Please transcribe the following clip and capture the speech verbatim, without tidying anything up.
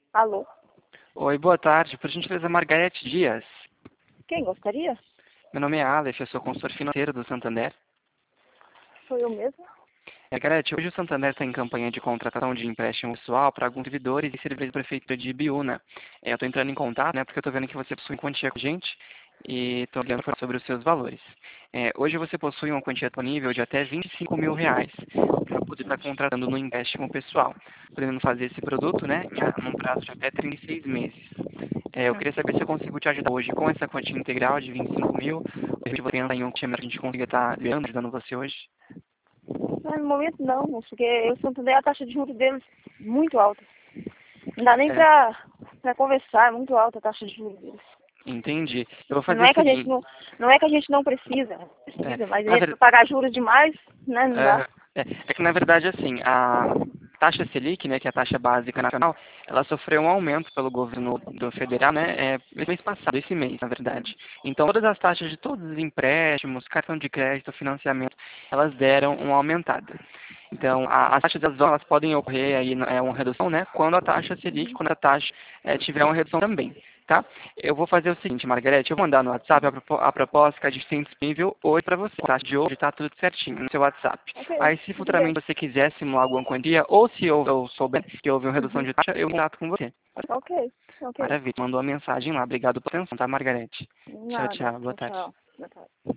Alô? Oi, boa tarde. Por gentileza, Margarete Dias. Quem gostaria? Meu nome é Aleph, eu sou consultor financeiro do Santander. Sou eu mesma. Margarete, hoje o Santander está em campanha de contratação de empréstimo pessoal para alguns servidores e servidores da Prefeitura de Ibiúna. É, eu estou entrando em contato, né, porque eu estou vendo que você possui quantia com a gente e estou olhando sobre os seus valores. É, hoje você possui uma quantia disponível de até vinte e cinco mil reais para poder estar contratando no empréstimo pessoal, podendo fazer esse produto, né, em- num prazo de até trinta e seis meses. É, eu queria saber se eu consigo te ajudar hoje com essa quantia integral de vinte e cinco mil, ou se você pensa em um time que a gente consiga estar ligando, ajudando você hoje. Mas no momento não, moço, porque eu Santander a taxa de juros deles muito alta. Não dá nem É, pra, pra conversar, é muito alta a taxa de juros deles. entendi. Eu vou Não fazer é o que a gente seguinte, não, não é que a gente não precisa, é, precisa, mas a na gente ver- vai pagar juros demais, né? Não é, dá. é, é que na verdade assim, a taxa Selic, né, que é a taxa básica nacional, ela sofreu um aumento pelo governo do federal, né, é, esse mês passado, esse mês, na verdade. Então todas as taxas de todos os empréstimos, cartão de crédito, financiamento, elas deram uma aumentada. Então, a- as taxas elas, vão- elas podem ocorrer aí, é uma redução, né? Quando a taxa Selic, quando a taxa eh, tiver uma redução também, tá? Eu vou fazer o seguinte, Margarete, eu vou mandar no WhatsApp a, propo- a proposta que a gente tem disponível hoje para você. A taxa de hoje está tudo certinho no seu WhatsApp. Ok, Aí, se tudo bem. futuramente você quiser simular alguma quantia, ou se eu, eu souber que houve uma redução Uhum. de taxa, eu trato com você. Ok, ok. Maravilha, mandou uma mensagem lá. Obrigado pela atenção, tá, Margarete? Tchau, Nada. tchau, boa Tchau, tarde. tchau. Boa tarde.